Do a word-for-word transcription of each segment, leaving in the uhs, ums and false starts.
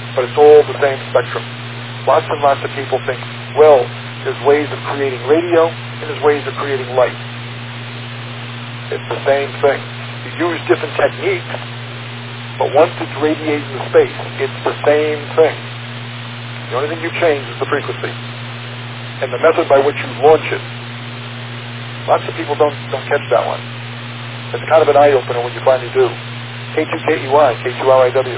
but it's all the same spectrum. Lots and lots of people think, well, there's ways of creating radio and there's ways of creating light. It's the same thing. You use different techniques, but once it's radiated into space, it's the same thing. The only thing you change is the frequency and the method by which you launch it. Lots of people don't don't catch that one. It's kind of an eye-opener when you finally do. K two K E Y, K two R I W.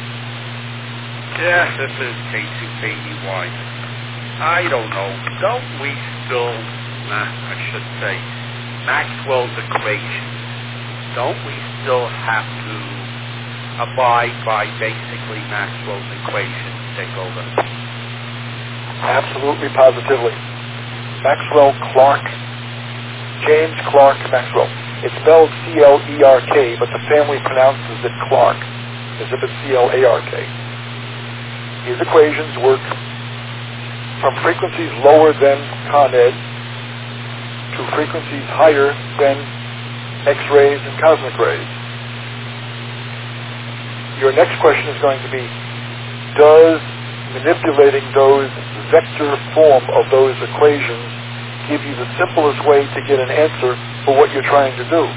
Yeah, this is K two K E Y. I don't know. Don't we still, nah, I should say, Maxwell's equation, don't we still have to abide by basically Maxwell's equation to take over? Absolutely, positively. Maxwell Clark, James Clark Maxwell. It's spelled C L E R K, but the family pronounces it Clark, as if it's C L A R K. His equations work from frequencies lower than Con Ed to frequencies higher than X-rays and cosmic rays. Your next question is going to be, does manipulating those vector form of those equations give you the simplest way to get an answer for what you're trying to do?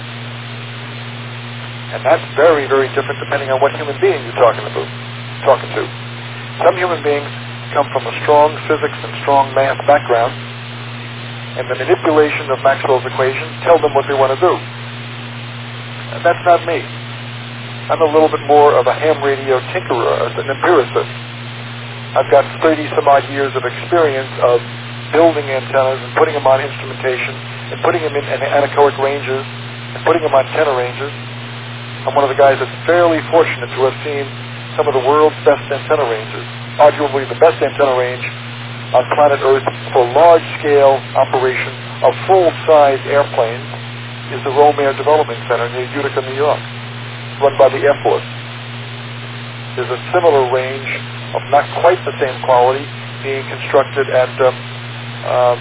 And that's very, very different depending on what human being you're talking about, talking to. Some human beings come from a strong physics and strong math background, and the manipulation of Maxwell's equations tell them what they want to do. And that's not me. I'm a little bit more of a ham radio tinkerer, an empiricist. I've got thirty some odd years of experience of building antennas and putting them on instrumentation and putting them in anechoic ranges and putting them on tenor ranges. I'm one of the guys that's fairly fortunate to have seen some of the world's best antenna ranges. Arguably the best antenna range on planet Earth for large-scale operation of full-size airplanes is the Rome Air Development Center near Utica, New York, run by the Air Force. There's a similar range of not quite the same quality being constructed at um, um,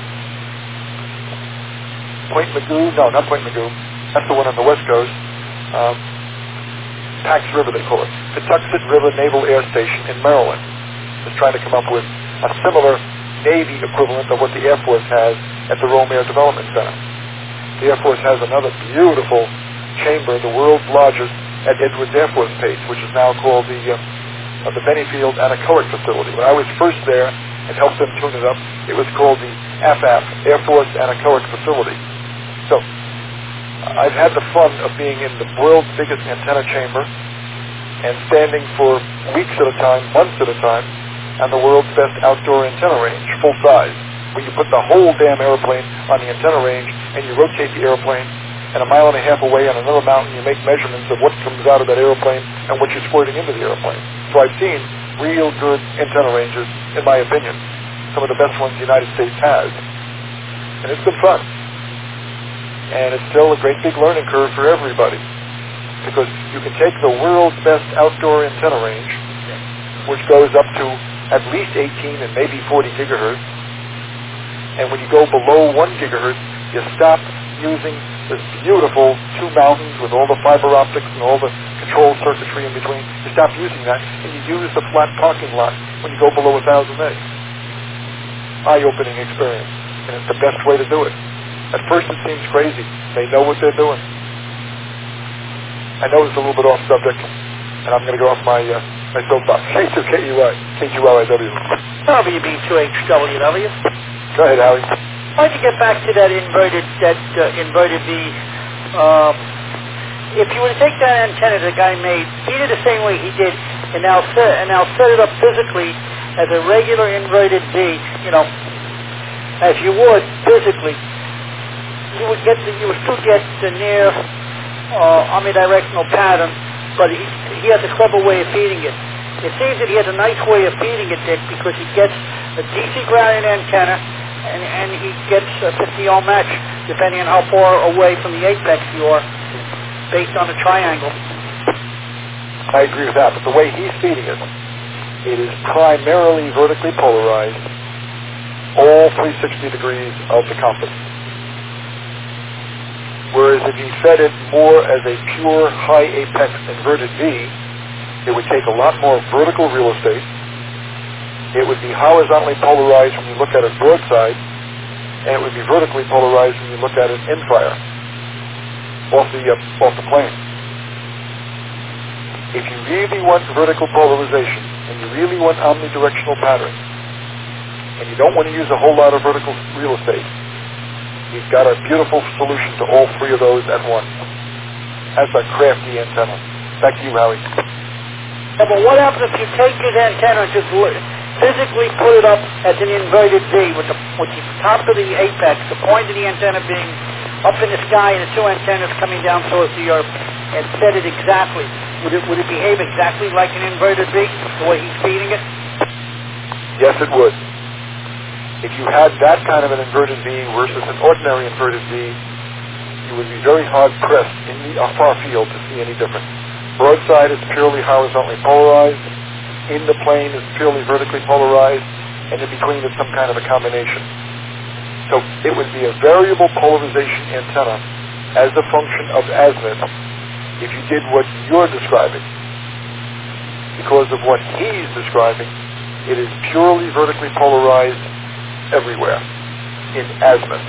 Point Magoo. No, not Point Magoo. That's the one on the West Coast. Um, Pax River, they call it. Patuxent River Naval Air Station in Maryland is trying to come up with a similar Navy equivalent of what the Air Force has at the Rome Air Development Center. The Air Force has another beautiful chamber, the world's largest, at Edwards Air Force Base, which is now called the uh, uh, the Bennyfield Anechoic Facility. When I was first there and helped them tune it up, it was called the A F A F, Air Force Anechoic Facility. So I've had the fun of being in the world's biggest antenna chamber and standing for weeks at a time, months at a time, on the world's best outdoor antenna range, full size, where you put the whole damn airplane on the antenna range and you rotate the airplane, and a mile and a half away on another mountain you make measurements of what comes out of that airplane and what you're squirting into the airplane. So I've seen real good antenna ranges, in my opinion, some of the best ones the United States has. And it's been fun. And it's still a great big learning curve for everybody, because you can take the world's best outdoor antenna range, which goes up to at least eighteen and maybe forty gigahertz, and when you go below one gigahertz, you stop using this beautiful two mountains with all the fiber optics and all the control circuitry in between. You stop using that, and you use the flat parking lot when you go below one thousand meg. Eye-opening experience, and it's the best way to do it. At first it seems crazy. They know what they're doing. I know it's a little bit off subject, and I'm going to go off my uh, my soapbox. K two K E Y, K two R I W. W B two H W W. Go ahead, Howie. Why don't you get back to that inverted that uh, inverted V? Um, if you were to take that antenna the guy made, he did the same way he did, and now set and now set it up physically as a regular inverted V. You know, as you would physically. You would get the, you would still get the near uh, omnidirectional pattern, but he he has a clever way of feeding it. It seems that he has a nice way of feeding it, Dick, because he gets a D C grounded antenna, and and he gets a fifty ohm match depending on how far away from the apex you are, based on the triangle. I agree with that, but the way he's feeding it, it is primarily vertically polarized, all three hundred sixty degrees of the compass. Whereas if you fed it more as a pure high apex inverted V, it would take a lot more vertical real estate, It would be horizontally polarized when you look at it broadside, and it would be vertically polarized when you look at it in fire, off the, uh, off the plane. If you really want vertical polarization, and you really want omnidirectional patterns, and you don't want to use a whole lot of vertical real estate, we've got a beautiful solution to all three of those at once. That's a crafty antenna. Back to you, Howie. Yeah, but what happens if you take his antenna and just physically put it up as an inverted V with the, with the top of the apex, the point of the antenna being up in the sky and the two antennas coming down towards the earth, and set it exactly? Would it, would it behave exactly like an inverted V, the way he's feeding it? Yes, it would. If you had that kind of an inverted V versus an ordinary inverted V, you would be very hard-pressed in the uh, far field to see any difference. Broadside is purely horizontally polarized. In the plane is purely vertically polarized. And in between is some kind of a combination. So it would be a variable polarization antenna as a function of azimuth if you did what you're describing. Because of what he's describing, it is purely vertically polarized everywhere in azimuth.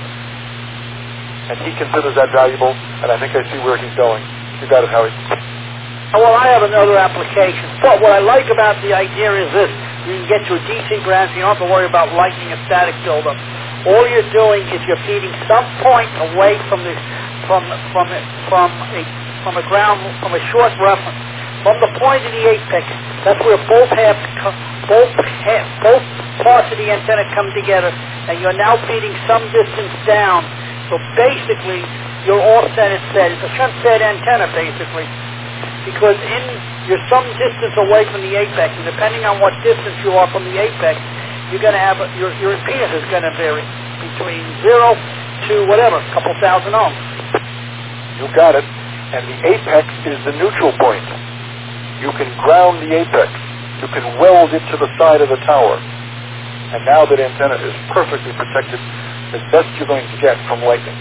And he considers that valuable, and I think I see where he's going. You got it, Howie. Well, I have another application. But what I like about the idea is this. You can get to a D C branch, you don't have to worry about lightning and static buildup. All you're doing is you're feeding some point away from the from from from a from a ground from a short reference. From the point of the apex, that's where both halves both half, both parts of the antenna come together, and you're now feeding some distance down. So basically, you're all set and set. It's a shunt-fed antenna, basically, because in you're some distance away from the apex, and depending on what distance you are from the apex, you're going to have a, your your impedance is going to vary between zero to whatever, a couple thousand ohms. You got it. And the apex is the neutral point. You can ground the apex. You can weld it to the side of the tower. And now that antenna is perfectly protected as best you're going to get from lightning.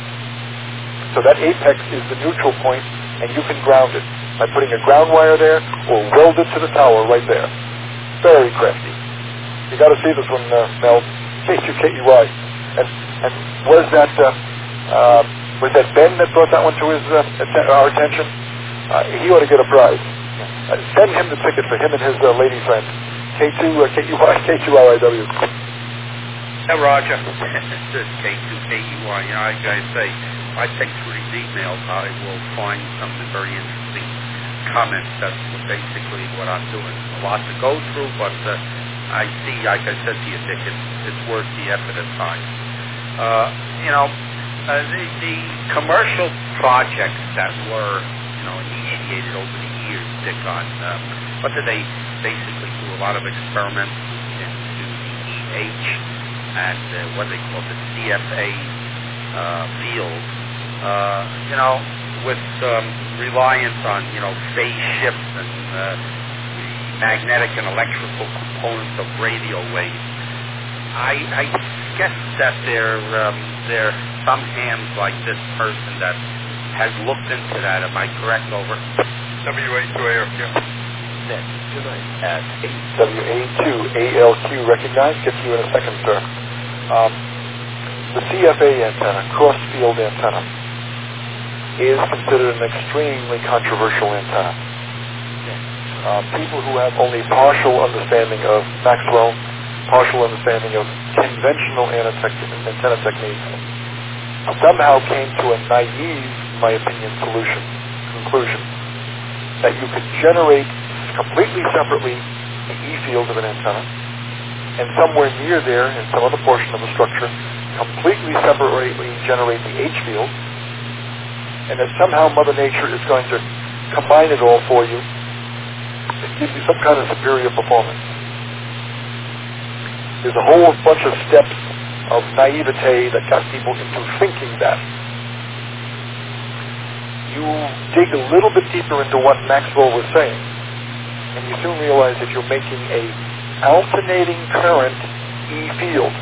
So that apex is the neutral point, and you can ground it by putting a ground wire there or weld it to the tower right there. Very crafty. You got to see this one, uh, Mel. K two K E Y. And, and was that uh, uh, was that Ben that brought that one to his uh, atten- our attention? Uh, he ought to get a prize. Uh, send him the ticket for him and his uh, lady friend. K two uh, K E Y K two L I W. Yeah, Roger. This is K two K E Y. You know, like I say, I take through these emails, I will find something very interesting comments. That's basically what I'm doing. A lot to go through, but uh, I see, like I said to you, Dick, it's, it's worth the effort at times. Uh, you know, uh, the, the commercial projects that were, you know, initiated over the years, Dick, on uh, what did they basically do? A lot of experiments into the E H and uh, what they call the C F A uh, field, uh, you know, with um, reliance on, you know, phase shifts and uh, magnetic and electrical components of radio waves. I, I guess that there, um, there are some hands like this person that has looked into that. Am I correct? Over. W A two A L Q. Next, tonight at eight. W A two A L Q recognized. Get to you in a second, sir. Um, the C F A antenna, cross-field antenna, is considered an extremely controversial antenna. Uh, people who have only partial understanding of Maxwell, partial understanding of conventional antenna techniques, somehow came to a naive, in my opinion, solution, conclusion, that you could generate completely separately the E field of an antenna, and somewhere near there, in some other portion of the structure, completely separately generate the H field, and that somehow Mother Nature is going to combine it all for you and give you some kind of superior performance. There's a whole bunch of steps of naivete that got people into thinking that. You dig a little bit deeper into what Maxwell was saying, and you soon realize that you're making a alternating current E field.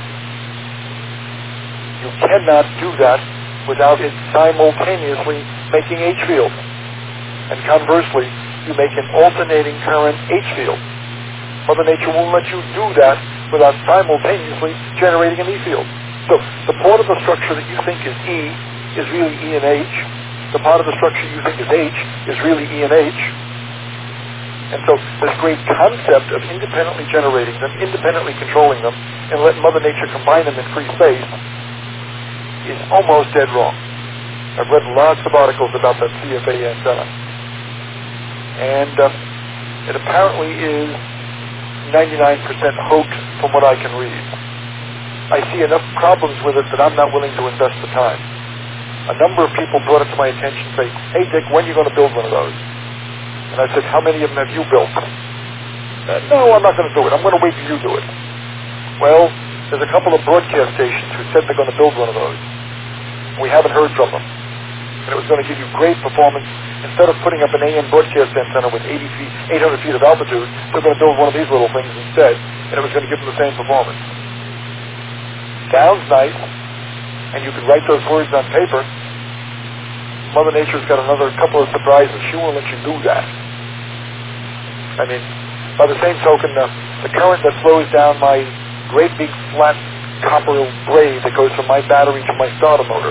You cannot do that without it simultaneously making H field. And conversely, you make an alternating current H field. Mother Nature won't let you do that without simultaneously generating an E field. So the part of the structure that you think is E is really E and H. The part of the structure you think is H is really E and H. And so this great concept of independently generating them, independently controlling them, and letting Mother Nature combine them in free space is almost dead wrong. I've read lots of articles about that C F A antenna. And um, it apparently is ninety-nine percent hoax from what I can read. I see enough problems with it that I'm not willing to invest the time. A number of people brought it to my attention and say, hey Dick, when are you going to build one of those? And I said, how many of them have you built? Uh, no, I'm not going to do it. I'm going to wait till you do it. Well, there's a couple of broadcast stations who said they're going to build one of those. We haven't heard from them. And it was going to give you great performance. Instead of putting up an A M broadcast antenna with eighty feet, eight hundred feet of altitude, they're going to build one of these little things instead, and it was going to give them the same performance. Sounds nice, and you can write those words on paper. Mother Nature's got another couple of surprises. She won't let you do that. I mean, by the same token, uh, the current that slows down my great big flat copper blade that goes from my battery to my starter motor,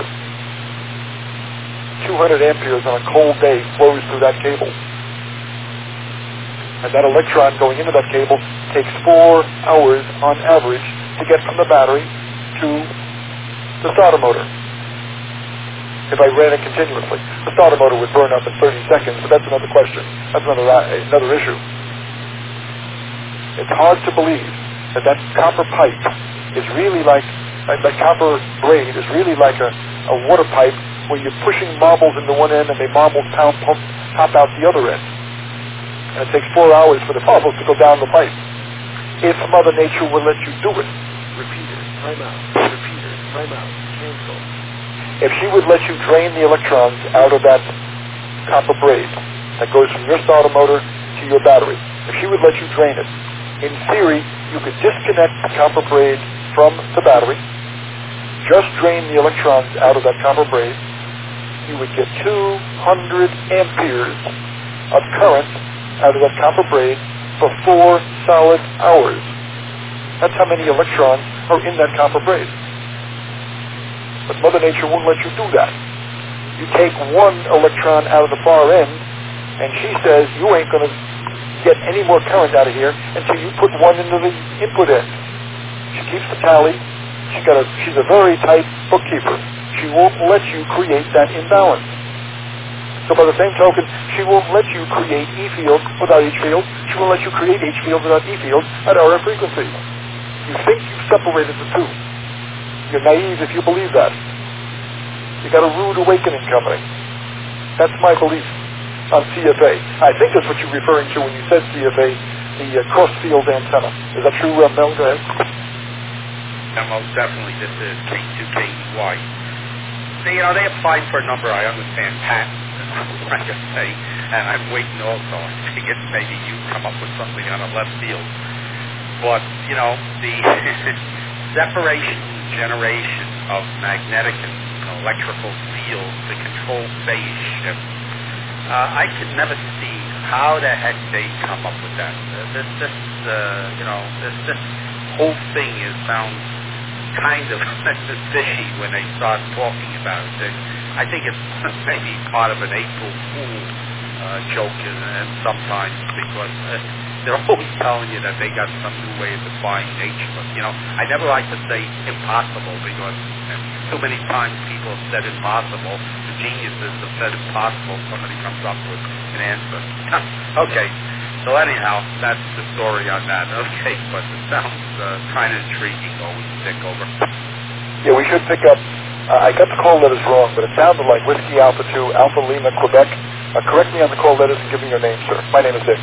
two hundred amperes on a cold day flows through that cable. And that electron going into that cable takes four hours on average to get from the battery to the starter motor. If I ran it continuously, the starter motor would burn up in thirty seconds, but that's another question. That's another, another issue. It's hard to believe that that copper pipe is really like, like that copper braid is really like a, a water pipe where you're pushing marbles into one end and the marbles pop, pop, pop out the other end. And it takes four hours for the marbles to go down the pipe. If Mother Nature will let you do it. Repeater, time out. Repeater, time out. Cancel. If she would let you drain the electrons out of that copper braid that goes from your starter motor to your battery, if she would let you drain it, in theory, you could disconnect the copper braid from the battery, just drain the electrons out of that copper braid. You would get two hundred amperes of current out of that copper braid for four solid hours. That's how many electrons are in that copper braid. But Mother Nature won't let you do that. You take one electron out of the far end, and she says you ain't going to get any more current out of here until you put one into the input end. She keeps the tally. She's got a, she's a very tight bookkeeper. She won't let you create that imbalance. So by the same token, she won't let you create E field without H field. She won't let you create H field without E field at R F frequency. You think you've separated the two. You're naive if you believe that. You got a rude awakening coming. That's my belief on C F A. I think that's what you're referring to when you said C F A, the uh, cross-field antenna. Is that true, uh, Mel? Go ahead. Yeah, most definitely. This is K two K E Y. They, you know, they applied for a number, I understand, patents, I just say, and I'm waiting also. I figured maybe you come up with something on a left field. But, you know, the separation generation of magnetic and electrical fields to control phase shift, uh, I could never see how the heck they come up with that. Uh, this, this uh, you know, this, this whole thing is sounds kind of fishy when they start talking about it. They, I think it's maybe part of an April Fool uh, joke, and, and sometimes because uh, they're always telling you that they got some new way of defying nature. But, you know, I never like to say impossible because too many times people have said impossible. The geniuses have said impossible. Somebody comes up with an answer. Okay. So anyhow, that's the story on that. Okay, but it sounds uh, kind of intriguing. Always stick over. Yeah, we should pick up. Uh, I got the call letters wrong, but it sounded like Whiskey Alpha two, Alpha Lima, Quebec. Uh, correct me on the call letters and give me your name, sir. My name is Dick.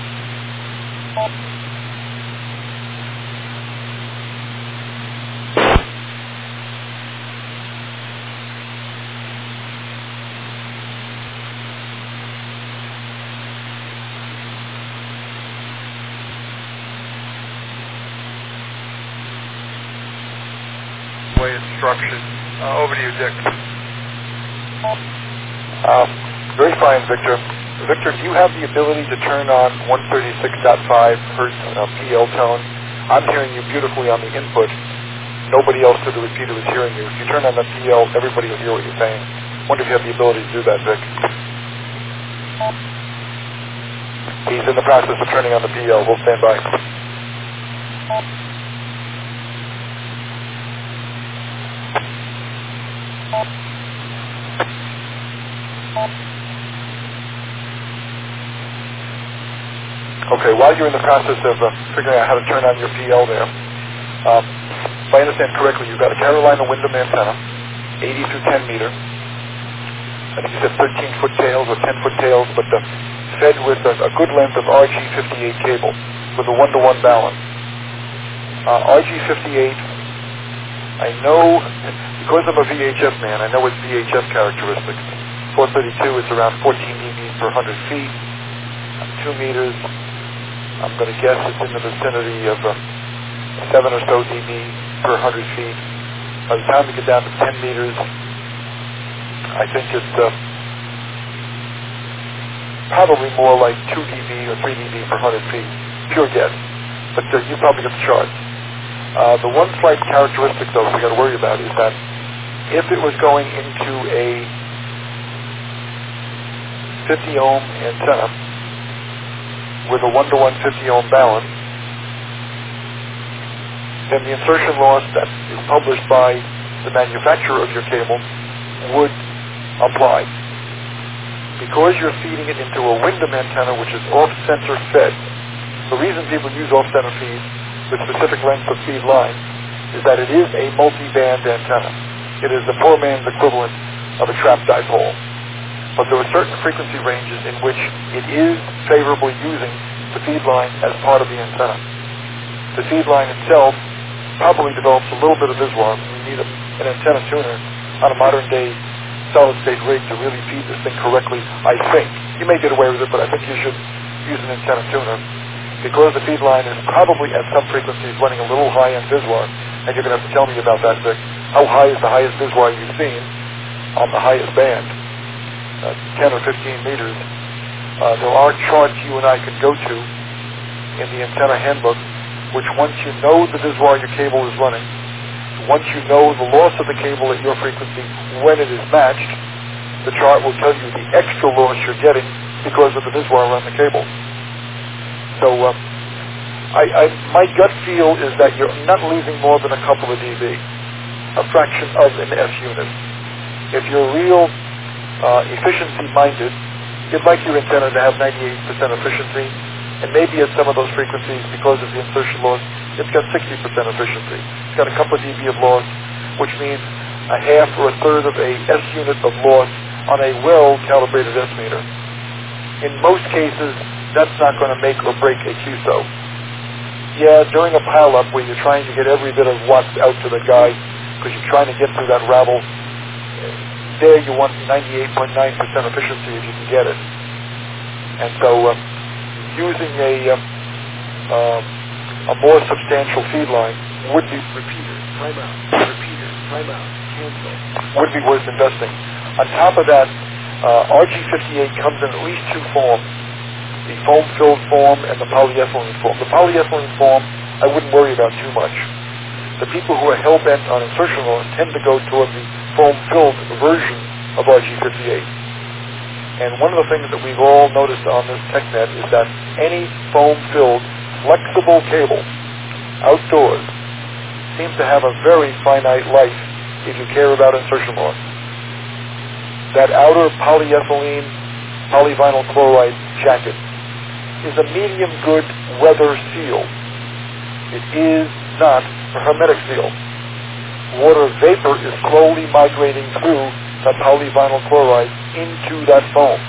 Instruction. Uh, over to you, Dick. Um, very fine, Victor. Victor, do you have the ability to turn on one thirty-six point five hertz uh, P L tone? I'm hearing you beautifully on the input. Nobody else through the repeater is hearing you. If you turn on the P L, everybody will hear what you're saying. Wonder if you have the ability to do that, Vic. He's in the process of turning on the P L. We'll stand by. Okay, while you're in the process of uh, figuring out how to turn on your P L there, um, if I understand correctly, you've got a Carolina Windom antenna, eighty through ten meter. I think you said thirteen foot tails or ten foot tails, but uh, fed with a, a good length of R G fifty-eight cable with a one-to-one balance. Uh, R G fifty-eight, I know, because I'm a V H F man, I know its V H F characteristics. four thirty-two is around fourteen D B per one hundred feet, two meters. I'm going to guess it's in the vicinity of uh, seven or so dB per one hundred feet. By the time we get down to ten meters, I think it's uh, probably more like two dB or three dB per one hundred feet. Pure guess. But uh, you probably get the charts. Uh, the one slight characteristic, though, we got to worry about is that if it was going into a fifty ohm antenna with a one-to-one fifty ohm balance, then the insertion loss that is published by the manufacturer of your cable would apply. Because you're feeding it into a Windom antenna, which is off-center fed, the reason people use off-center feed with specific lengths of feed line is that it is a multi-band antenna. It is the poor man's equivalent of a trap dipole. But there are certain frequency ranges in which it is favorable using the feed line as part of the antenna. The feed line itself probably develops a little bit of Viswar. We need a, an antenna tuner on a modern-day solid-state rig to really feed this thing correctly, I think. You may get away with it, but I think you should use an antenna tuner because the feed line is probably at some frequencies running a little high on Viswar, and you're going to have to tell me about that, Vic. How high is the highest Viswar you've seen on the highest band? Uh, ten or fifteen meters. Uh, there are charts you and I could go to in the antenna handbook, which once you know the Viswar your cable is running, once you know the loss of the cable at your frequency when it is matched, the chart will tell you the extra loss you're getting because of the Viswar on the cable. So uh, I, I, my gut feel is that you're not losing more than a couple of dB, a fraction of an F unit. If you're real Uh, efficiency-minded, you'd like your antenna to have ninety-eight percent efficiency, and maybe at some of those frequencies, because of the insertion loss, it's got sixty percent efficiency. It's got a couple of dB of loss, which means a half or a third of a S unit of loss on a well-calibrated S meter. In most cases, that's not going to make or break a Q S O. Yeah, during a pile-up where you're trying to get every bit of watts out to the guy because you're trying to get through that rabble, there you want ninety-eight point nine percent efficiency if you can get it. And so uh, using a, uh, uh, a more substantial feed line would be repeater, time out, repeater, time out, cancel, would be worth investing. On top of that, uh, R G fifty-eight comes in at least two forms, the foam-filled form and the polyethylene form. The polyethylene form I wouldn't worry about too much. The people who are hell-bent on insertion loss tend to go toward the foam-filled version of R G fifty-eight. And one of the things that we've all noticed on this TechNet is that any foam-filled flexible cable outdoors seems to have a very finite life if you care about insertion loss. That outer polyethylene, polyvinyl chloride jacket is a medium good weather seal. It is not a hermetic seal. Water vapor is slowly migrating through that polyvinyl chloride into that foam.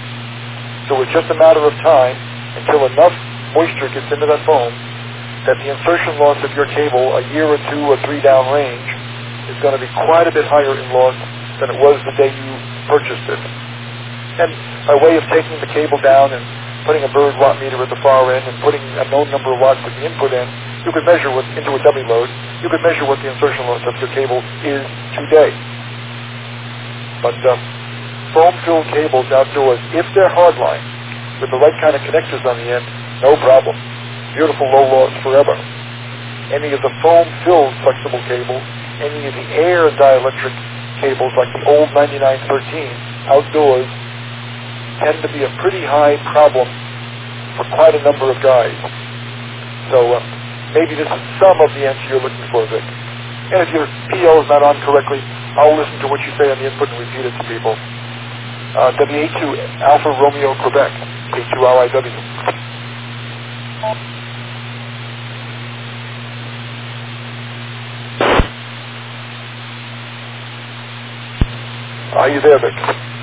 So it's just a matter of time until enough moisture gets into that foam that the insertion loss of your cable a year or two or three down range is going to be quite a bit higher in loss than it was the day you purchased it. And by way of taking the cable down and putting a bird watt meter at the far end and putting a known number of watts at the input end, you could measure what, into a dummy load, you could measure what the insertion loss of your cable is today. But uh, foam-filled cables outdoors, if they're hardline, with the right kind of connectors on the end, no problem. Beautiful low loss forever. Any of the foam-filled flexible cables, any of the air dielectric cables like the old ninety-nine thirteen outdoors tend to be a pretty high problem for quite a number of guys. So uh, maybe this is some of the answer you're looking for, Vic. And if your P O is not on correctly, I'll listen to what you say on the input and repeat it to people. Uh, W A two Alpha Romeo Quebec, A two R I W. Are you there, Vic?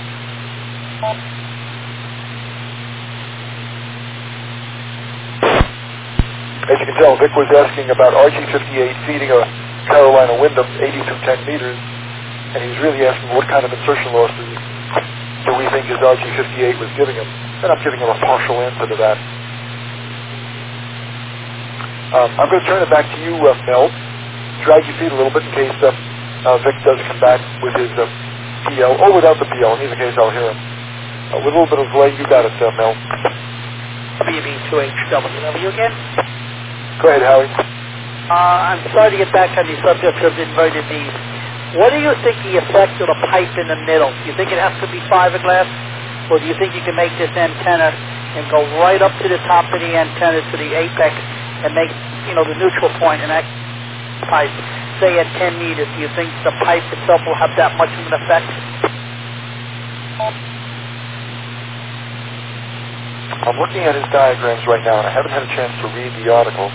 As you can tell, Vic was asking about R G fifty-eight feeding a Carolina Wyndham eighty through ten meters, and he was really asking what kind of insertion losses do we think his R G fifty-eight was giving him. And I'm giving him a partial answer to that. Um, I'm going to turn it back to you, uh, Mel. Drag your feet a little bit in case uh, uh, Vic does come back with his uh, P L, or without the P L. In either case, I'll hear him. Uh, with a little bit of delay, you got it, uh, Mel. B B two H W W again? Go ahead, Howie. Uh, I'm sorry to get back on the subject of inverted V's. What do you think the effect of the pipe in the middle? Do you think it has to be fiberglass? Or do you think you can make this antenna and go right up to the top of the antenna to the apex and make, you know, the neutral point in that pipe, say at ten meters? Do you think the pipe itself will have that much of an effect? I'm looking at his diagrams right now, and I haven't had a chance to read the article.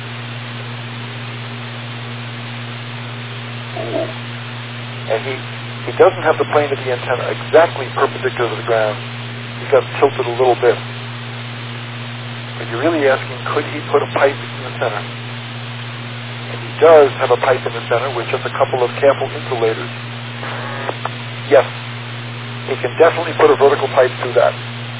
Ooh. And he, he doesn't have the plane of the antenna exactly perpendicular to the ground. He's got it tilted a little bit. But you're really asking, could he put a pipe in the center? And he does have a pipe in the center with just a couple of careful insulators. Yes, he can definitely put a vertical pipe through that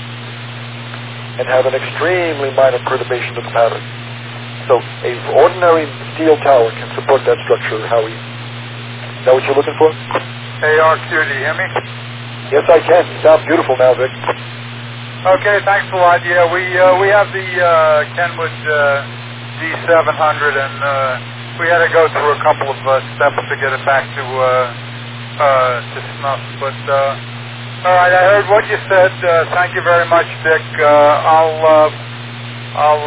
and have an extremely minor perturbation of the pattern. So a ordinary steel tower can support that structure, Howie. Is that what you're looking for? A R Q, do you hear me? Yes, I can. You sound beautiful now, Vic. Okay, thanks a lot. Yeah, we uh, we have the uh, Kenwood uh, D seven hundred, and uh, we had to go through a couple of uh, steps to get it back to uh, uh, to snuff. But uh, all right, I heard what you said. Uh, thank you very much, Dick. Uh, I'll uh, I'll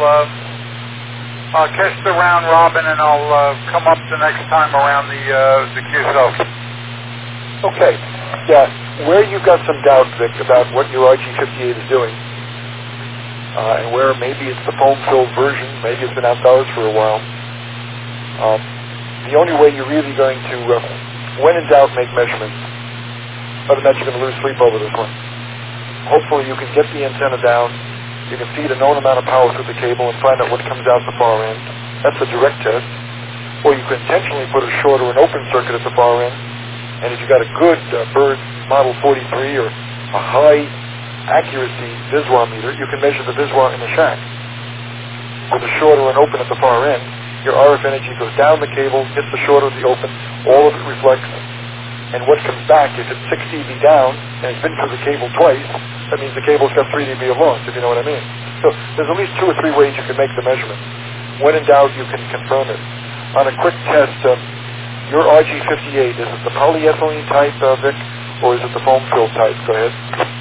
uh, I'll catch the round robin, and I'll uh, come up the next time around the uh, the Q S O. Okay. Yeah. Where you've got some doubt, Vic, about what your R G fifty-eight is doing, uh, and where maybe it's the foam-filled version, maybe it's been outdoors for a while, um, the only way you're really going to, uh, when in doubt, make measurements. Other than that, you're going to lose sleep over this one. Hopefully you can get the antenna down, you can feed a known amount of power through the cable and find out what comes out the far end. That's a direct test. Or you can intentionally put a short or an open circuit at the far end, and if you've got a good uh, Bird Model forty-three or a high accuracy Viswar meter, you can measure the Viswar in the shack. With a short or an open at the far end, your R F energy goes down the cable, hits the short or the open, all of it reflects, and what comes back, if it's six D B down, and it's been through the cable twice, that means the cable's got three D B of loss, if you know what I mean. So there's at least two or three ways you can make the measurement. When in doubt, you can confirm it. On a quick test, uh, your R G fifty-eight, is it the polyethylene type, uh, Vic, or is it the foam-filled type? Go ahead.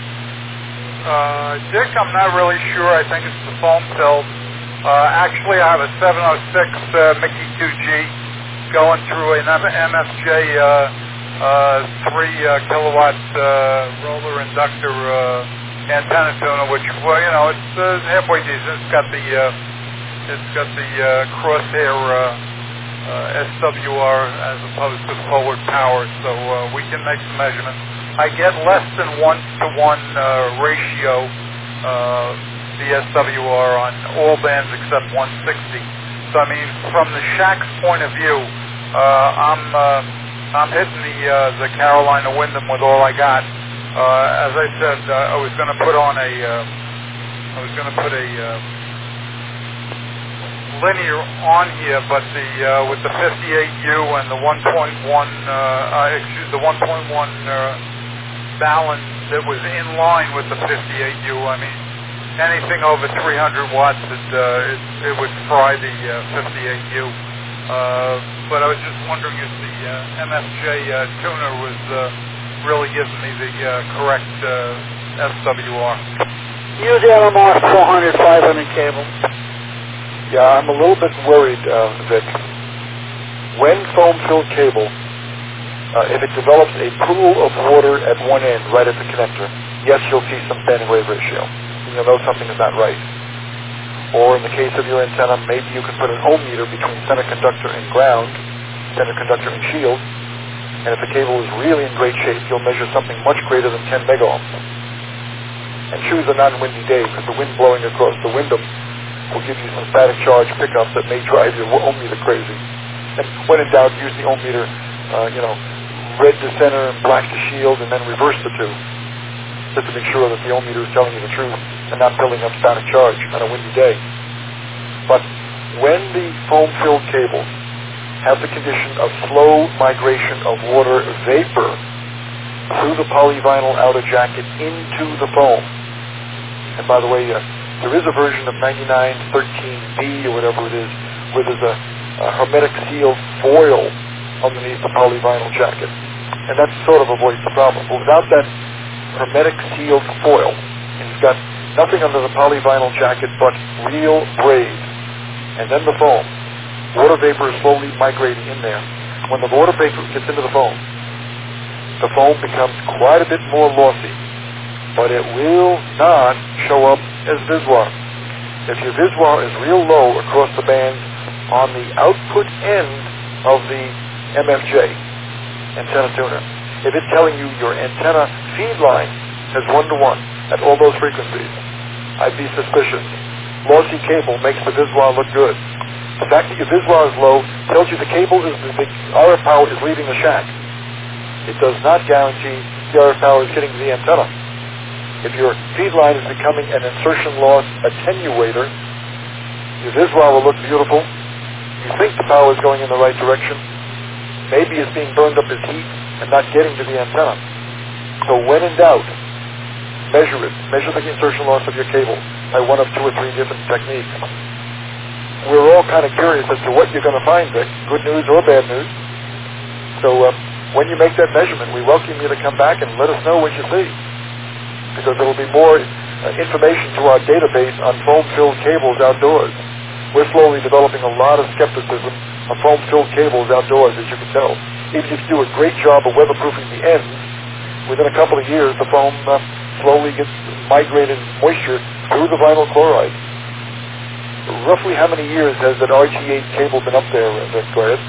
Uh, Dick, I'm not really sure. I think it's the foam-filled. Uh, actually, I have a seven oh six uh, Mickey two G going through an M F J uh, uh, three uh, kilowatt uh, roller inductor uh, antenna tuner, which, well, you know, it's uh, halfway decent. It's got the uh, it's got the uh, crosshair uh, uh, S W R as opposed to forward power, so uh, we can make some measurements. I get less than one to one uh, ratio uh, the S W R on all bands except one sixty. So I mean, from the shack's point of view, uh, I'm uh, I'm hitting the uh, the Carolina Wyndham with all I got. Uh, as I said, uh, I was going to put on a uh, I was going to put a uh, linear on here, but the uh, with the fifty-eight U and the one point one uh, uh, excuse the one point one uh, balance that was in line with the fifty-eight U. I mean, anything over three hundred watts, it, uh, it, it would fry the uh, fifty-eight U. Uh, but I was just wondering if the uh, M F J uh, tuner was uh, really giving me the uh, correct uh, S W R. Use L M R four hundred, five hundred cable. Yeah, I'm a little bit worried, uh, Vic. When foam-filled cable, uh, if it develops a pool of water at one end, right at the connector, yes, you'll see some standing wave ratio. You'll know something is not right. Or in the case of your antenna, maybe you can put an ohm meter between center conductor and ground, center conductor and shield, and if the cable is really in great shape, you'll measure something much greater than ten megohms. And choose a non-windy day, because the wind blowing across the window will give you some static charge pickups that may drive your ohm meter crazy. And when in doubt, use the ohm meter, uh, you know, red to center and black to shield, and then reverse the two, just to make sure that the ohm meter is telling you the truth and not building up static charge on a windy day. But when the foam-filled cables have the condition of slow migration of water vapor through the polyvinyl outer jacket into the foam, and by the way, uh, there is a version of ninety-nine thirteen B or whatever it is, where there's a, a hermetic sealed foil underneath the polyvinyl jacket, and that sort of avoids the problem. But without that hermetic sealed foil, and you've got nothing under the polyvinyl jacket but real braid, and then the foam, water vapor is slowly migrating in there. When the water vapor gets into the foam, the foam becomes quite a bit more lossy, but it will not show up as viswar. If your viswar is real low across the bands on the output end of the M F J antenna tuner, if it's telling you your antenna feed line has one-to-one at all those frequencies, I'd be suspicious. Lossy cable makes the viswar look good. The fact that your viswar is low tells you the cable is, the R F power is leaving the shack. It does not guarantee the R F power is getting to the antenna. If your feed line is becoming an insertion loss attenuator, your viswar will look beautiful. You think the power is going in the right direction. Maybe it's being burned up as heat and not getting to the antenna. So when in doubt, measure it. Measure the insertion loss of your cable by one of two or three different techniques. We're all kind of curious as to what you're going to find, Vic, good news or bad news. So uh, when you make that measurement, we welcome you to come back and let us know what you see, because there will be more uh, information to our database on foam-filled cables outdoors. We're slowly developing a lot of skepticism of foam-filled cables outdoors, as you can tell. Even if you do a great job of weatherproofing the ends, within a couple of years, the foam uh, slowly gets migrated moisture through the vinyl chloride. Roughly how many years has that R G eight cable been up there, Vic? Go ahead.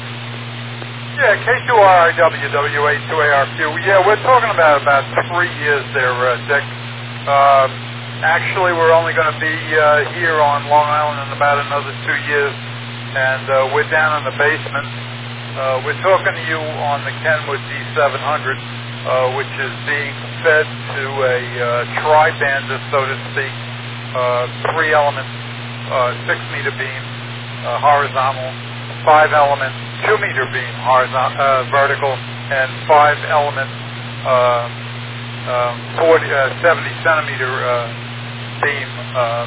Yeah, K two R I W W eight two A R Q. Yeah, we're talking about about three years there, uh, Dick. Uh, actually, we're only going to be uh, here on Long Island in about another two years, and uh, we're down in the basement. Uh, we're talking to you on the Kenwood D seven hundred, uh, which is being fed to a uh, tri-bander, so to speak, uh, three-element, uh, six-meter beam, uh, horizontal, five-element, two-meter beam, horizontal, uh, vertical, and five-element, uh, uh, forty, uh, seventy-centimeter uh, beam, uh,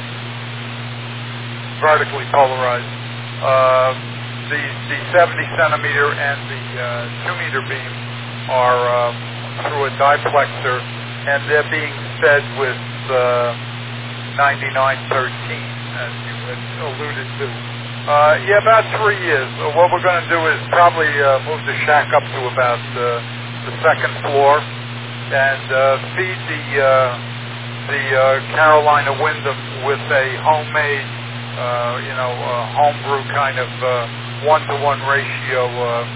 vertically polarized. Uh, the the seventy-centimeter and the uh, two-meter beam are uh, through a diplexer, and they're being fed with uh, ninety-nine thirteen, as you had alluded to. Uh, yeah, about three years. Uh, what we're going to do is probably uh, move the shack up to about uh, the second floor and uh, feed the uh, the uh, Carolina Wyndham with a homemade, uh, you know, uh, homebrew kind of uh, one-to-one ratio uh,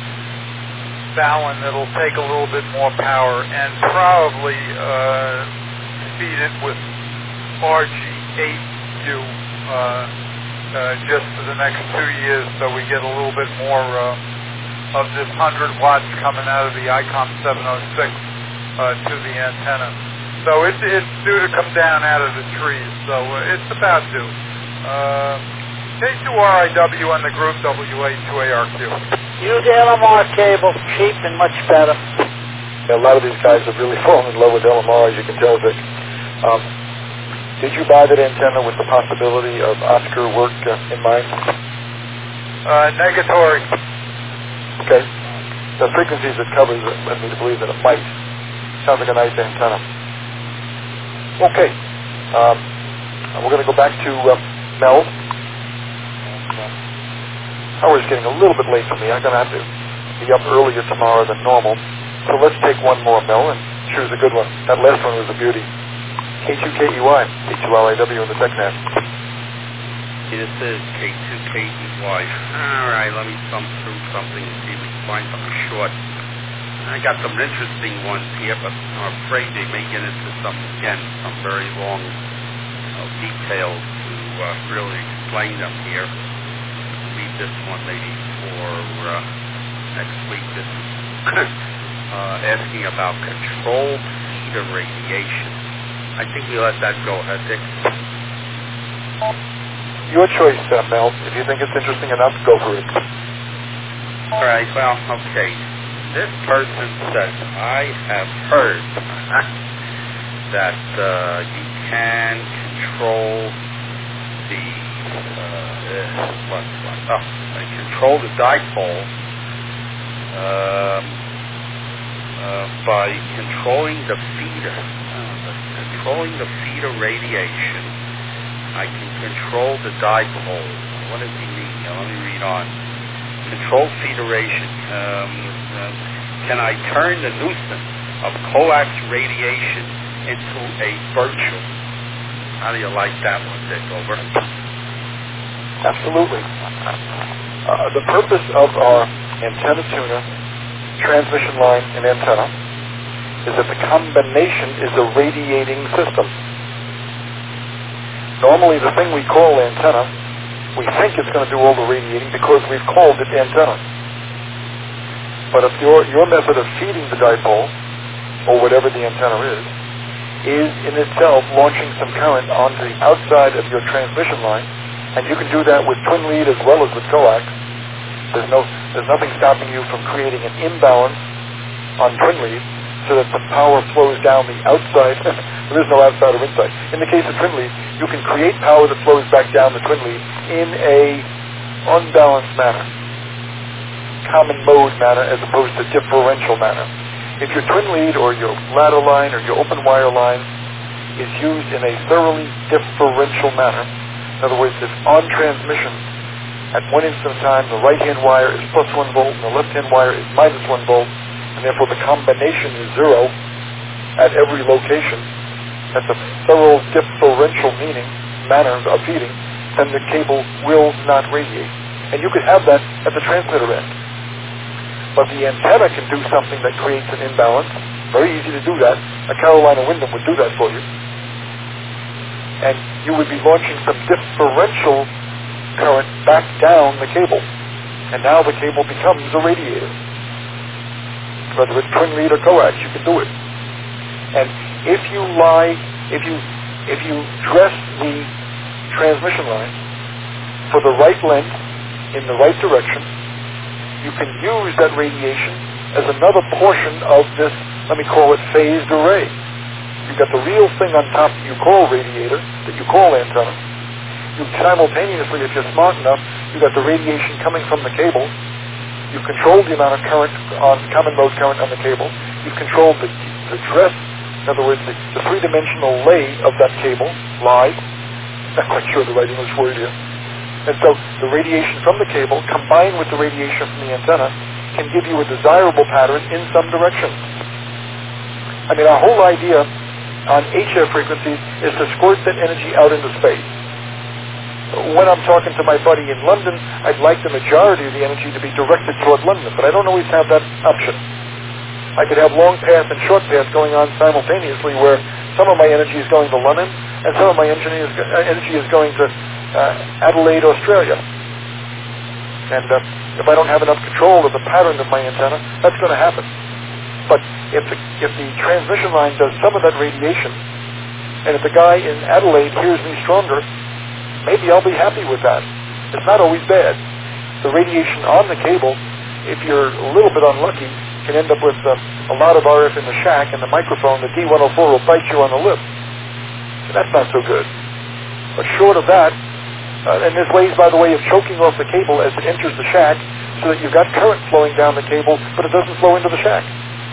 Fallon that'll take a little bit more power, and probably uh, feed it with R G eight U. Uh, Uh, just for the next two years, so we get a little bit more uh, of this one hundred watts coming out of the ICOM seven oh six uh, to the antenna. So it, it's due to come down out of the trees, so uh, it's about due. Uh, K two R I W and the group W A two A R Q. Use L M R cable, cheap and much better. A lot of these guys have really fallen in love with L M R, as you can tell, Vic. Um, did you buy that antenna with the possibility of Oscar work uh, in mind? Uh, negatory. Okay. The frequencies it covers led me to believe that it might. Sounds like a nice antenna. Okay. Um, we're going to go back to uh, Mel. Hour's getting a little bit late for me. I'm going to have to be up earlier tomorrow than normal. So let's take one more, Mel, and choose a good one. That last one was a beauty. K two K E Y, K two L I W in the TechNet. This is K two K E Y. All right, let me thumb through something and see if we can find something short. I got some interesting ones here, but I'm afraid they may get into some, again, some very long uh, details to uh, really explain them here. Leave this one maybe for uh, next week. This is uh, asking about controlled feeder radiation. I think we let that go, huh, Dick? Your choice, uh, Mel. If you think it's interesting enough, go for it. All right, well, okay. This person says, I have heard that uh, you can control the, uh, what, what, oh, control the dipole um, uh, by controlling the feeder, uh, controlling the feeder radiation. I can control the dipole. What does he mean? Now, let me read on. Control feederation. Um, uh, can I turn the nuisance of coax radiation into a virtual? How do you like that one, Dick? Over. Absolutely. Uh, the purpose of our antenna tuner, transmission line, and antenna is that the combination is a radiating system. Normally, the thing we call antenna, we think it's going to do all the radiating because we've called it antenna. But if your your method of feeding the dipole, or whatever the antenna is, is in itself launching some current onto the outside of your transmission line, and you can do that with twin lead as well as with coax. There's no there's nothing stopping you from creating an imbalance on twin lead so that the power flows down the outside. There is no outside or inside. In the case of twin lead, you can create power that flows back down the twin lead in a unbalanced manner, common mode manner as opposed to differential manner. If your twin lead or your ladder line or your open wire line is used in a thoroughly differential manner, in other words, if on transmission at one instant of time the right-hand wire is plus one volt and the left-hand wire is minus one volt, and therefore the combination is zero at every location, that's a thorough differential meaning, manner of feeding, then the cable will not radiate. And you could have that at the transmitter end. But the antenna can do something that creates an imbalance. Very easy to do that. A Carolina Windom would do that for you. And you would be launching some differential current back down the cable. And now the cable becomes a radiator. Whether it's twin lead or coax, you can do it. And if you lie, if you if you dress the transmission line for the right length in the right direction, you can use that radiation as another portion of this, let me call it phased array. You've got the real thing on top that you call radiator, that you call antenna. You simultaneously, if you're smart enough, you've got the radiation coming from the cable. You've controlled the amount of current on common mode current on the cable. You've controlled the, the dress, in other words, the, the three-dimensional lay of that cable, lie. Not quite sure the right English word here. And so the radiation from the cable combined with the radiation from the antenna can give you a desirable pattern in some direction. I mean, our whole idea on H F frequencies is to squirt that energy out into space. When I'm talking to my buddy in London, I'd like the majority of the energy to be directed toward London, but I don't always have that option. I could have long path and short path going on simultaneously where some of my energy is going to London and some of my energy is, uh, energy is going to uh, Adelaide, Australia. And uh, if I don't have enough control of the pattern of my antenna, that's going to happen. But if the, if the transmission line does some of that radiation, and if the guy in Adelaide hears me stronger, maybe I'll be happy with that. It's not always bad. The radiation on the cable, if you're a little bit unlucky, can end up with uh, a lot of R F in the shack, and the microphone, the D one oh four, will bite you on the lip. So that's not so good. But short of that, uh, and there's ways, by the way, of choking off the cable as it enters the shack so that you've got current flowing down the cable, but it doesn't flow into the shack.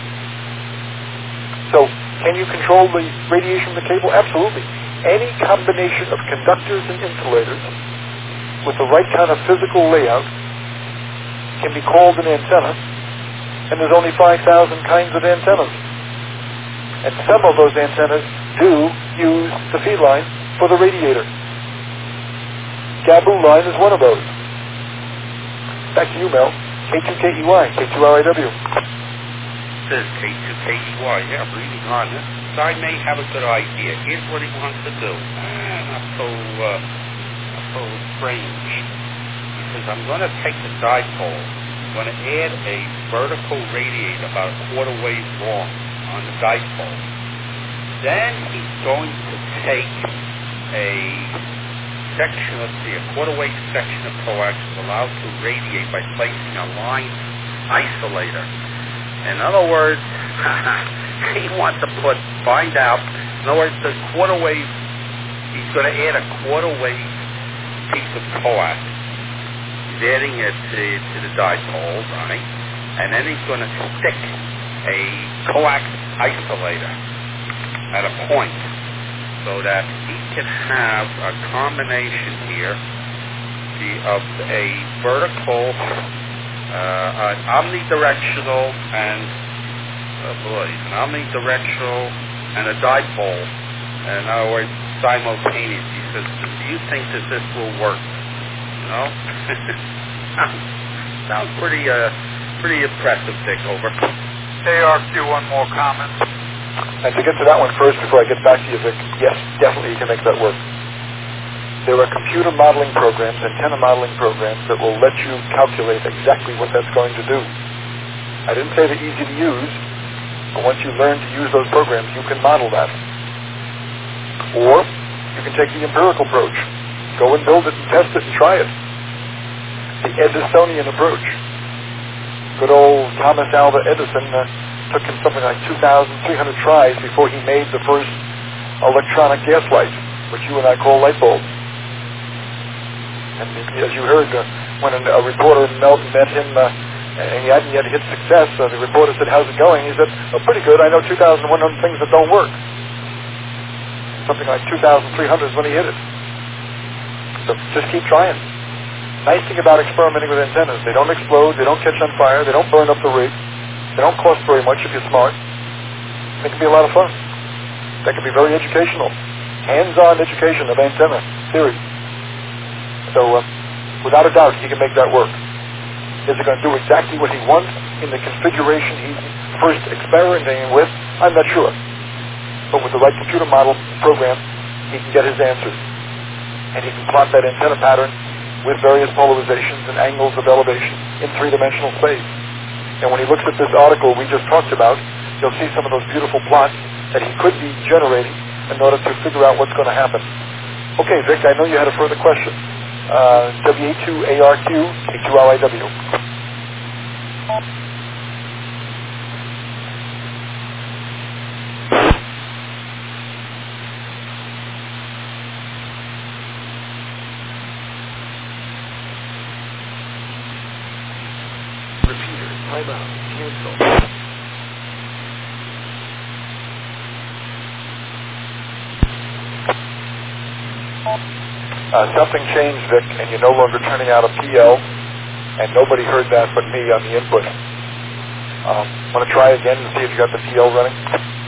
So, can you control the radiation of the cable? Absolutely. Any combination of conductors and insulators with the right kind of physical layout can be called an antenna, and there's only five thousand kinds of antennas. And some of those antennas do use the feed line for the radiator. Gabu line is one of those. Back to you, Mel. K two K E Y, K two R I W. Says K two K E Y. Yeah, I'm reading on this. So I may have a good idea. Here's what he wants to do. Ah, not so, uh, not so strange. He says, I'm going to take the dipole. I'm going to add a vertical radiator about a quarter wave long on the dipole. Then he's going to take a section of the a quarter wave section of coax allowed to radiate by placing a line isolator. In other words, he wants to put, find out, in other words, the quarter wave, he's going to add a quarter wave piece of coax. He's adding it to, to the dipole, right? And then he's going to stick a coax isolator at a point so that he can have a combination here the, of a vertical, uh, an omnidirectional and oh boy, an omnidirectional and a dipole. In other words, simultaneous. He says, do you think that this will work? You know? Sounds pretty, uh, pretty impressive, Dick. Over. A R Q, one more comment. And to get to that one first before I get back to you, Vic, yes, definitely you can make that work. There are computer modeling programs, antenna modeling programs that will let you calculate exactly what that's going to do. I didn't say they're easy to use, but once you learn to use those programs, you can model that. Or you can take the empirical approach. Go and build it and test it and try it. The Edisonian approach. Good old Thomas Alva Edison uh, took him something like two thousand three hundred tries before he made the first electronic gas light, which you and I call light bulbs. And as you heard, uh, when a, a reporter met him uh, and he hadn't yet hit success, uh, the reporter said, how's it going? He said, oh, pretty good. I know two thousand one hundred things that don't work. Something like two thousand three hundred is when he hit it. So just keep trying. Nice thing about experimenting with antennas, they don't explode, they don't catch on fire, they don't burn up the rig, they don't cost very much if you're smart. They can be a lot of fun. They can be very educational. Hands-on education of antenna theory. So uh, without a doubt, he can make that work. Is it going to do exactly what he wants in the configuration he's first experimenting with? I'm not sure. But with the right computer model program, he can get his answers. And he can plot that antenna pattern with various polarizations and angles of elevation in three-dimensional space. And when he looks at this article we just talked about, you'll see some of those beautiful plots that he could be generating in order to figure out what's going to happen. Okay, Vic, I know you had a further question. Uh, W A two A R Q, K two R I W. Uh, something changed, Vic, and you're no longer turning out a P L, and nobody heard that but me on the input. Um, want to try again and see if you got the P L running?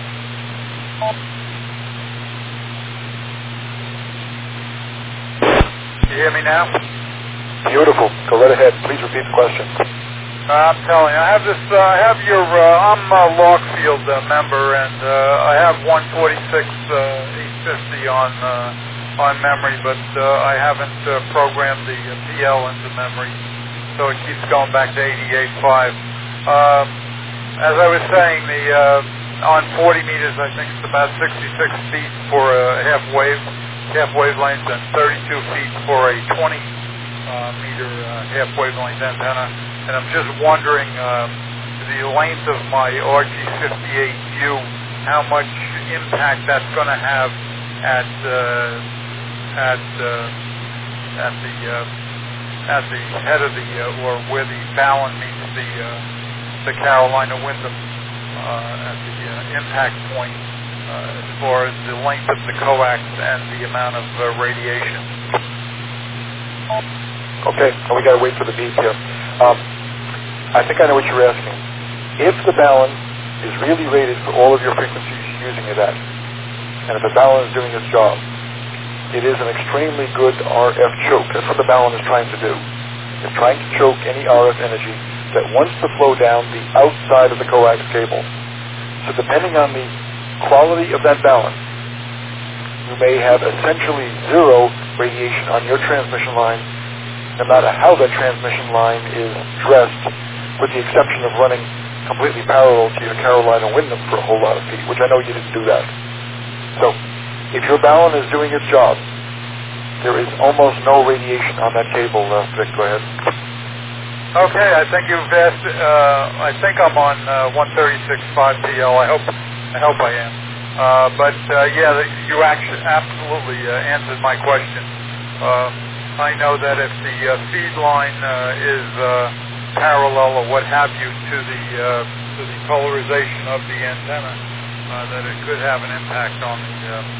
You hear me now? Beautiful. Go right ahead. Please repeat the question. Uh, I'm telling you, I have this, uh, I have your, uh, I'm a Lockfield uh, member, and uh, I have one forty-six uh, eight fifty on uh, on memory, but uh, I haven't uh, programmed the uh, P L into memory, so it keeps going back to eighty-eight point five. Um, as I was saying, the uh, on forty meters, I think it's about sixty-six feet for a half wave, half wavelength, and thirty-two feet for a twenty uh, meter uh, half wavelength antenna. And I'm just wondering, uh, the length of my R G fifty-eight U, how much impact that's going to have at uh, at uh, at the uh, at the head of the uh, or where the Ballon meets the uh, the Carolina Windham uh, at the uh, impact point uh, as far as the length of the coax and the amount of uh, radiation. Okay, and we got to wait for the beep here. Um, I think I know what you're asking. If the Ballon is really rated for all of your frequencies you're using it at, and if the Ballon is doing its job, it is an extremely good R F choke. That's what the Ballon is trying to do. It's trying to choke any R F energy that wants to flow down the outside of the coax cable. So depending on the quality of that Ballon, you may have essentially zero radiation on your transmission line, no matter how that transmission line is dressed, with the exception of running completely parallel to your Carolina Windham for a whole lot of feet, which I know you didn't do that. So, if your Ballon is doing its job, there is almost no radiation on that cable. Uh, Vic, go ahead. Okay, I think you've asked. Uh, I think I'm on uh, one thirty-six point five P L. I hope. I hope I am. Uh, but uh, yeah, you actually absolutely uh, answered my question. Uh, I know that if the uh, feed line uh, is uh, parallel or what have you to the uh, to the polarization of the antenna, uh, that it could have an impact on the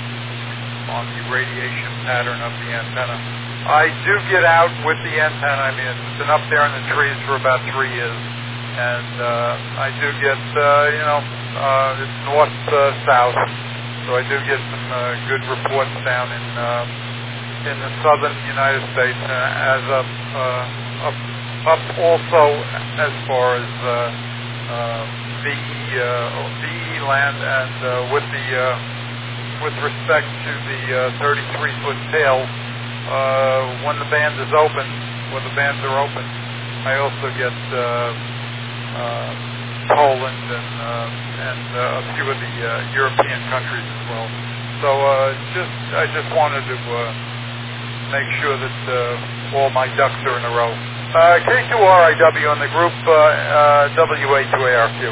uh, on the radiation pattern of the antenna. I do get out with the antenna. I mean, it's been up there in the trees for about three years, and uh, I do get uh, you know uh, it's north uh, south, so I do get some uh, good reports down in uh, in the southern United States, uh, as up uh, up up also as far as uh, uh, V E uh, V E land, and uh, with the uh, with respect to the uh, thirty-three foot tail. Uh, when the band is open, when the bands are open, I also get uh, uh, Poland and uh, and uh, a few of the uh, European countries as well. So uh, just I just wanted to uh, make sure that uh, all my ducks are in a row. Uh, K two R I W on the group uh, uh, W A two A R Q.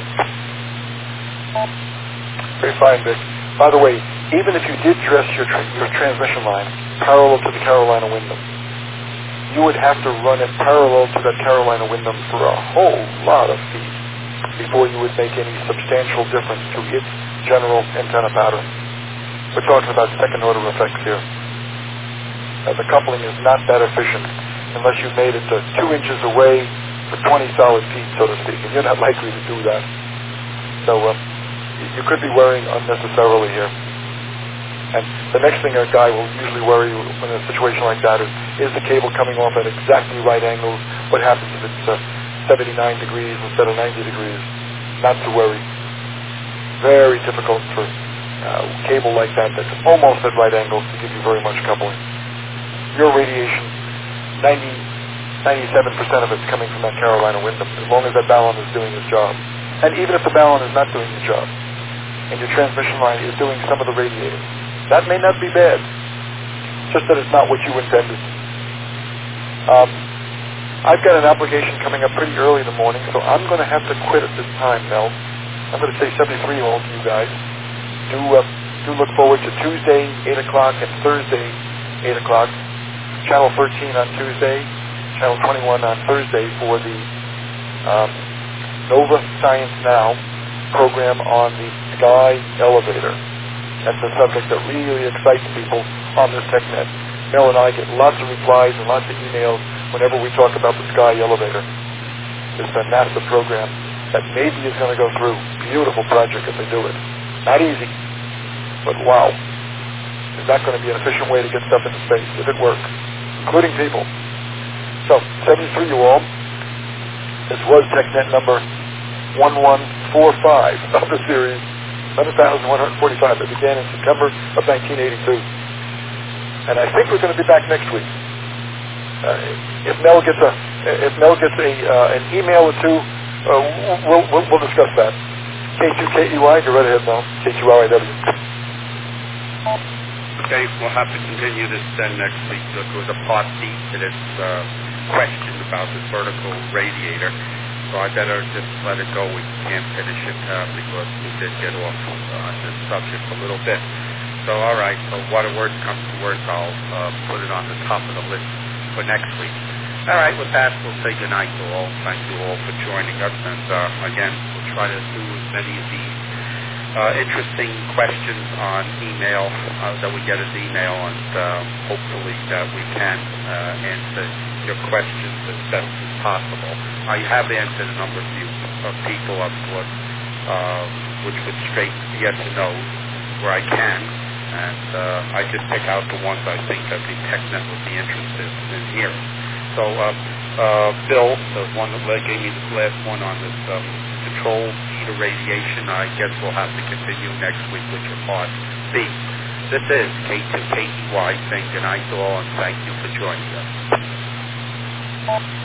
Very fine, Vic. By the way, even if you did dress your tra- your transmission line parallel to the Carolina Windham, you would have to run it parallel to that Carolina Windham for a whole lot of feet before you would make any substantial difference to its general antenna pattern. We're talking about second order effects here. Uh, the coupling is not that efficient unless you made it to two inches away for twenty solid feet, so to speak, and you're not likely to do that. So uh, you could be worrying unnecessarily here. And the next thing a guy will usually worry in a situation like that is, is the cable coming off at exactly right angles? What happens if it's uh, seventy-nine degrees instead of ninety degrees? Not to worry. Very difficult for uh, cable like that that's almost at right angles to give you very much coupling. Your radiation, ninety, ninety-seven percent of it's coming from that Carolina Windham, as long as that Ballon is doing its job. And even if the Ballon is not doing the job, and your transmission line is doing some of the radiating, that may not be bad, just that it's not what you intended. Um, I've got an application coming up pretty early in the morning, so I'm going to have to quit at this time, Mel. I'm going to say seventy-three all to you guys. Do, uh, do look forward to Tuesday, eight o'clock, and Thursday, eight o'clock. Channel thirteen on Tuesday, Channel twenty-one on Thursday for the um, Nova Science Now program on the Sky Elevator. That's a subject that really excites people on this TechNet. Mel and I get lots of replies and lots of emails whenever we talk about the Sky Elevator. It's a NASA program that maybe is going to go through. Beautiful project if they do it. Not easy, but wow. Is that going to be an efficient way to get stuff into space if it works, including people? So, seventy-three you all. This was TechNet number one one four five of the series. eleven thousand one hundred forty-five that began in September of nineteen eighty-two. And I think we're going to be back next week. Uh, if Mel gets a if Mel gets a uh, an email or two, uh, we'll, we'll we'll discuss that. K two K E Y, go right ahead, Mel. K two R I W. Okay, we'll have to continue this then next week. There was a part B to this uh, question about the vertical radiator. So I better just let it go. We can't finish it uh, because we did get off uh, on this subject a little bit. So, all right, so what a word comes to words, I'll uh, put it on the top of the list for next week. All right, with that, we'll say goodnight to all. Thank you all for joining us. And, uh, again, we'll try to do as many of these uh, interesting questions on email uh, that we get as email, and um, hopefully that we can uh, answer your questions as best as possible. I have answered a number of you of people, of course, uh, which would straight yes or no where I can, and uh, I just pick out the ones I think that the TechNet would be interested in hearing. So, uh, uh, Bill, the one that gave me this last one on this um, control heater radiation, I guess we'll have to continue next week with your part B. This is K two K E Y saying goodnight to all, and thank you for joining us.